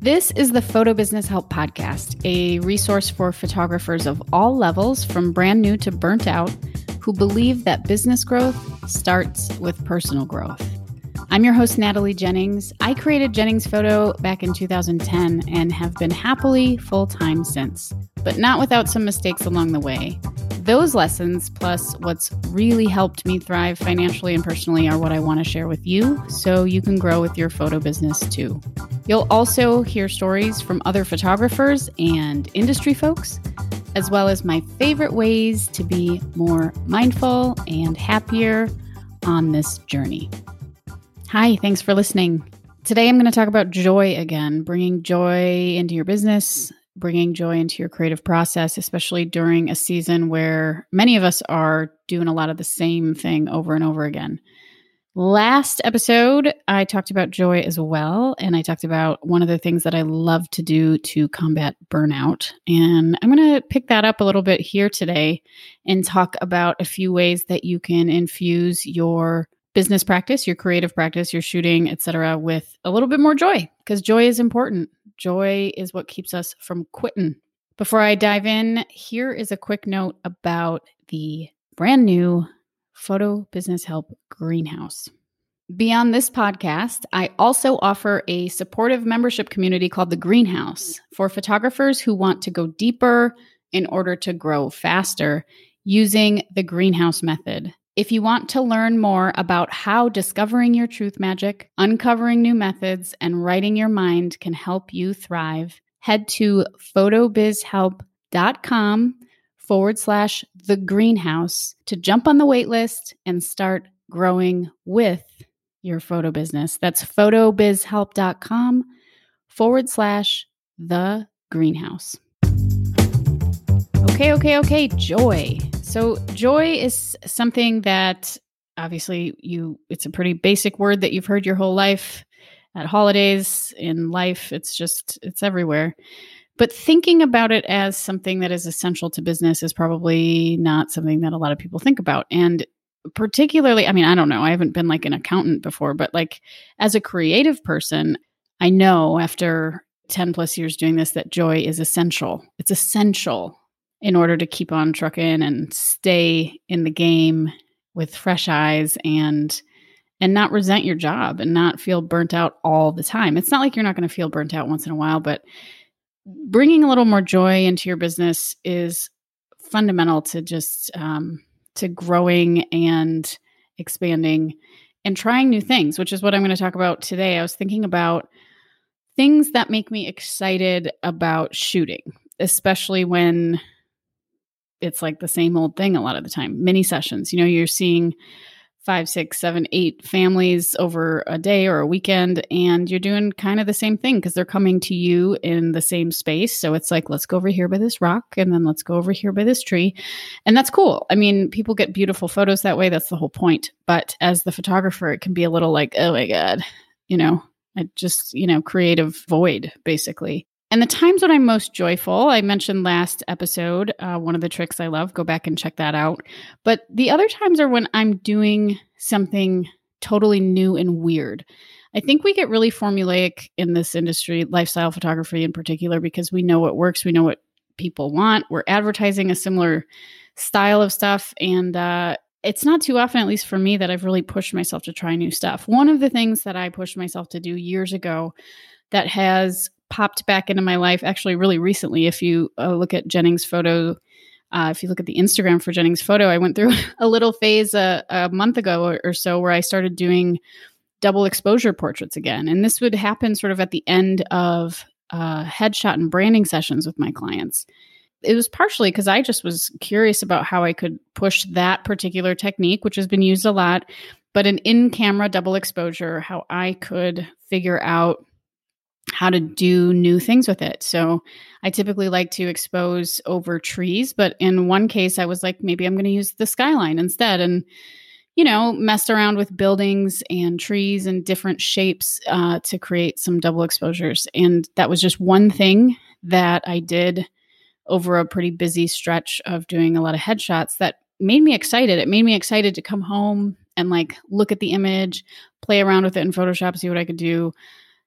This is the Photo Business Help Podcast, a resource for photographers of all levels, from brand new to burnt out, who believe that business growth starts with personal growth. I'm your host, Natalie Jennings. I created Jennings Photo back in 2010 and have been happily full-time since, but not without some mistakes along the way. Those lessons, plus what's really helped me thrive financially and personally, are what I want to share with you so you can grow with your photo business too. You'll also hear stories from other photographers and industry folks, as well as my favorite ways to be more mindful and happier on this journey. Hi, thanks for listening. Today I'm going to talk about joy again, bringing joy into your business, bringing joy into your creative process, especially during a season where many of us are doing a lot of the same thing over and over again. Last episode, I talked about joy as well, and I talked about one of the things that I love to do to combat burnout. And I'm going to pick that up a little bit here today and talk about a few ways that you can infuse your business practice, your creative practice, your shooting, etc., with a little bit more joy, because joy is important. Joy is what keeps us from quitting. Before I dive in, here is a quick note about the brand new Photo Business Help Greenhouse. Beyond this podcast, I also offer a supportive membership community called the Greenhouse for photographers who want to go deeper in order to grow faster using the Greenhouse method. If you want to learn more about how discovering your truth magic, uncovering new methods, and writing your mind can help you thrive, head to photobizhelp.com/the greenhouse to jump on the wait list and start growing with your photo business. That's photobizhelp.com/the greenhouse. Okay. Joy. So joy is something that obviously it's a pretty basic word that you've heard your whole life. At holidays, in life, it's everywhere. But thinking about it as something that is essential to business is probably not something that a lot of people think about. And particularly, I don't know, I haven't been like an accountant before, but like as a creative person, I know after 10 plus years doing this that joy is essential. It's essential in order to keep on trucking and stay in the game with fresh eyes and not resent your job and not feel burnt out all the time. It's not like you're not going to feel burnt out once in a while, but bringing a little more joy into your business is fundamental to just to growing and expanding and trying new things, which is what I'm going to talk about today. I was thinking about things that make me excited about shooting, especially when it's like the same old thing a lot of the time. Mini sessions, you're seeing 5, 6, 7, 8 families over a day or a weekend, and you're doing kind of the same thing because they're coming to you in the same space. So it's like, let's go over here by this rock, and then let's go over here by this tree. And that's cool. People get beautiful photos that way. That's the whole point. But as the photographer, it can be a little like, oh my God, I just, creative void, basically. And the times when I'm most joyful, I mentioned last episode, one of the tricks I love, go back and check that out. But the other times are when I'm doing something totally new and weird. I think we get really formulaic in this industry, lifestyle photography in particular, because we know what works. We know what people want. We're advertising a similar style of stuff. And it's not too often, at least for me, that I've really pushed myself to try new stuff. One of the things that I pushed myself to do years ago that has popped back into my life actually really recently. If you look at Jennings Photo, if you look at the Instagram for Jennings Photo, I went through a little phase a month ago or so where I started doing double exposure portraits again. And this would happen sort of at the end of headshot and branding sessions with my clients. It was partially because I just was curious about how I could push that particular technique, which has been used a lot, but an in-camera double exposure, how I could figure out how to do new things with it. So I typically like to expose over trees, but in one case I was like, maybe I'm going to use the skyline instead, and messed around with buildings and trees and different shapes to create some double exposures. And that was just one thing that I did over a pretty busy stretch of doing a lot of headshots that made me excited. It made me excited to come home and like look at the image, play around with it in Photoshop, see what I could do.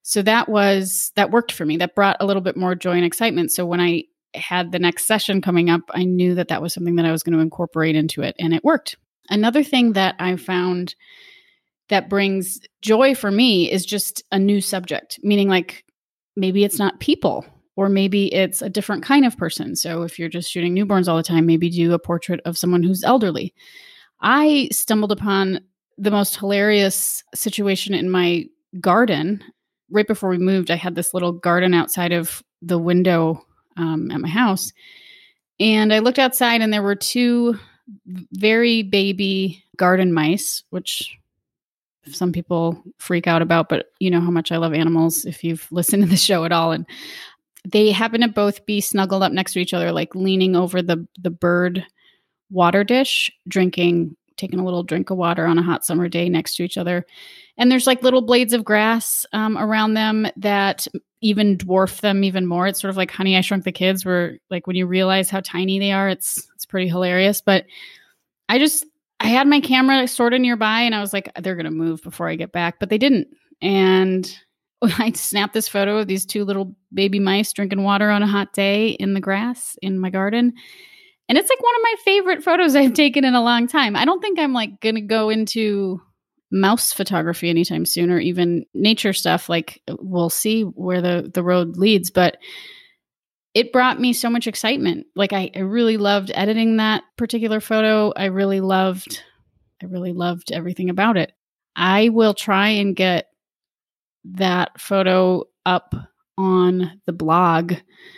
So that worked for me. That brought a little bit more joy and excitement. So when I had the next session coming up, I knew that that was something that I was going to incorporate into it, and it worked. Another thing that I found that brings joy for me is just a new subject, meaning like maybe it's not people, or maybe it's a different kind of person. So if you're just shooting newborns all the time, maybe do a portrait of someone who's elderly. I stumbled upon the most hilarious situation in my garden. Right before we moved, I had this little garden outside of the window at my house. And I looked outside and there were two very baby garden mice, which some people freak out about, but you know how much I love animals if you've listened to the show at all. And they happen to both be snuggled up next to each other, like leaning over the bird water dish, taking a little drink of water on a hot summer day next to each other. And there's like little blades of grass around them that even dwarf them even more. It's sort of like Honey, I Shrunk the Kids, where like when you realize how tiny they are, it's pretty hilarious. But I had my camera sort of nearby and I was like, they're going to move before I get back, but they didn't. And I snapped this photo of these two little baby mice drinking water on a hot day in the grass in my garden. And it's like one of my favorite photos I've taken in a long time. I don't think I'm like going to go into mouse photography anytime soon, or even nature stuff. Like we'll see where the road leads, but it brought me so much excitement. Like I really loved editing that particular photo. I really loved everything about it. I will try and get that photo up on the blog,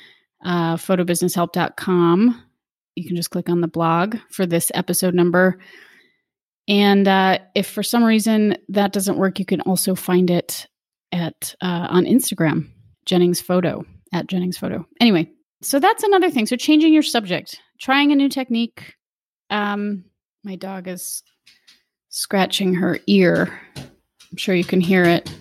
photobusinesshelp.com. You can just click on the blog for this episode number. And if for some reason that doesn't work, you can also find it on Instagram, Jennings Photo, at Jennings Photo. Anyway, so that's another thing. So changing your subject, trying a new technique. My dog is scratching her ear. I'm sure you can hear it.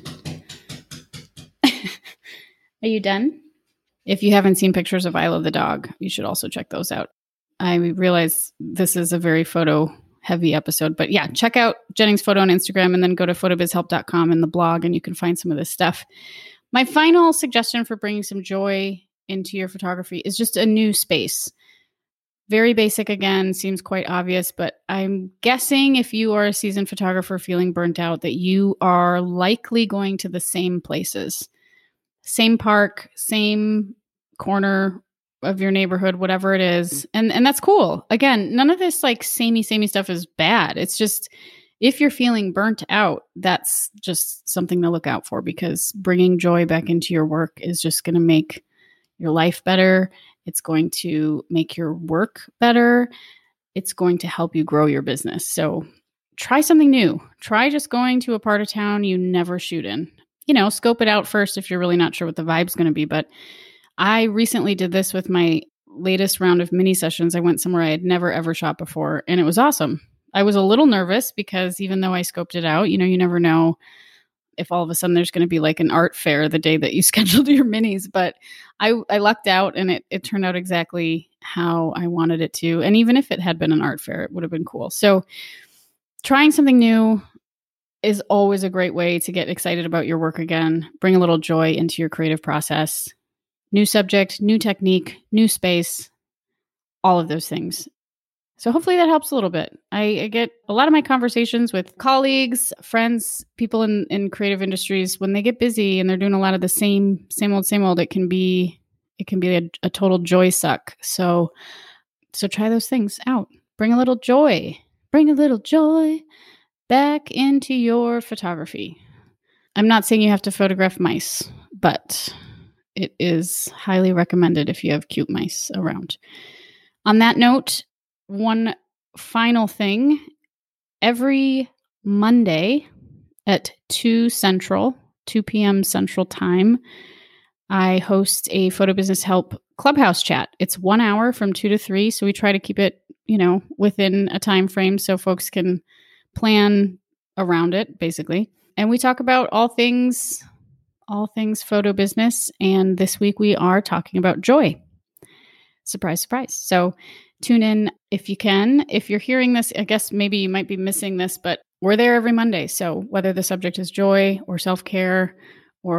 Are you done? If you haven't seen pictures of I Love the Dog, you should also check those out. I realize this is a very photo heavy episode, but yeah, check out Jennings Photo on Instagram and then go to photobizhelp.com in the blog and you can find some of this stuff. My final suggestion for bringing some joy into your photography is just a new space. Very basic again, seems quite obvious, but I'm guessing if you are a seasoned photographer feeling burnt out, that you are likely going to the same places. Same park, same corner of your neighborhood, whatever it is. And that's cool. Again, none of this like samey stuff is bad. It's just, if you're feeling burnt out, that's just something to look out for, because bringing joy back into your work is just going to make your life better. It's going to make your work better. It's going to help you grow your business. So try something new. Try just going to a part of town you never shoot in. Scope it out first if you're really not sure what the vibe's going to be. But I recently did this with my latest round of mini sessions. I went somewhere I had never, ever shot before, and it was awesome. I was a little nervous because even though I scoped it out, you never know if all of a sudden there's going to be like an art fair the day that you scheduled your minis. But I lucked out and it turned out exactly how I wanted it to. And even if it had been an art fair, it would have been cool. So trying something new is always a great way to get excited about your work again, bring a little joy into your creative process. New subject, new technique, new space, all of those things. So hopefully that helps a little bit. I get a lot of my conversations with colleagues, friends, people in creative industries. When they get busy and they're doing a lot of the same old, it can be a total joy suck. So try those things out. Bring a little joy back into your photography. I'm not saying you have to photograph mice, but it is highly recommended if you have cute mice around. On that note, one final thing. Every Monday at 2 p.m. Central Time, I host a Photo Business Help Clubhouse chat. It's 1 hour from 2 to 3, so we try to keep it, within a time frame so folks can plan around it, basically. And we talk about all things photo business. And this week we are talking about joy. Surprise, surprise. So tune in if you can. If you're hearing this, I guess maybe you might be missing this, but we're there every Monday. So whether the subject is joy or self-care or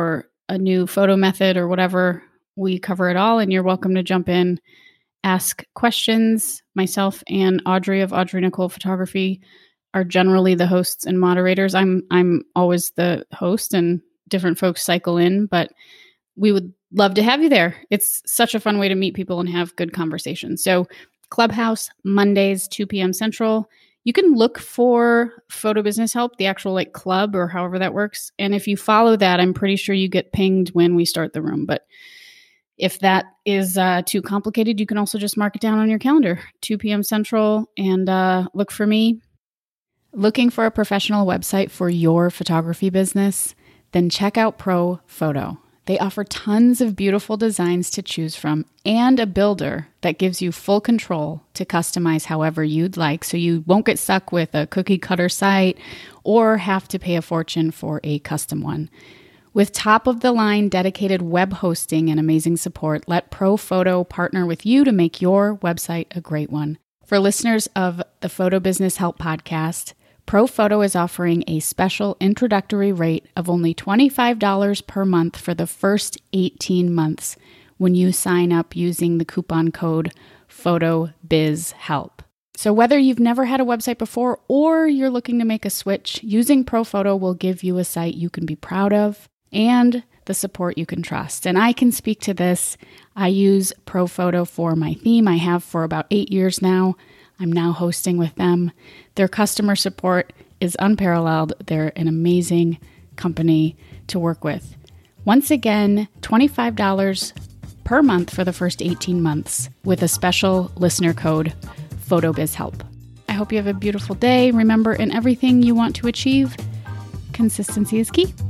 a new photo method or whatever, we cover it all, and you're welcome to jump in, ask questions. Myself and Audrey of Audrey Nicole Photography are generally the hosts and moderators. I'm always the host, and different folks cycle in, but we would love to have you there. It's such a fun way to meet people and have good conversations. So Clubhouse, Mondays, 2 p.m. Central. You can look for Photo Business Help, the actual club or however that works. And if you follow that, I'm pretty sure you get pinged when we start the room. But if that is too complicated, you can also just mark it down on your calendar, 2 p.m. Central, and look for me. Looking for a professional website for your photography business? Then check out Pro Photo. They offer tons of beautiful designs to choose from and a builder that gives you full control to customize however you'd like, so you won't get stuck with a cookie cutter site or have to pay a fortune for a custom one. With top-of-the-line dedicated web hosting and amazing support, let Pro Photo partner with you to make your website a great one. For listeners of the Photo Business Help podcast, Pro Photo is offering a special introductory rate of only $25 per month for the first 18 months when you sign up using the coupon code PHOTOBIZHELP. So whether you've never had a website before or you're looking to make a switch, using Pro Photo will give you a site you can be proud of and the support you can trust. And I can speak to this. I use Pro Photo for my theme. I have for about 8 years now. I'm now hosting with them. Their customer support is unparalleled. They're an amazing company to work with. Once again, $25 per month for the first 18 months with a special listener code, PHOTOBIZHELP. I hope you have a beautiful day. Remember, in everything you want to achieve, consistency is key.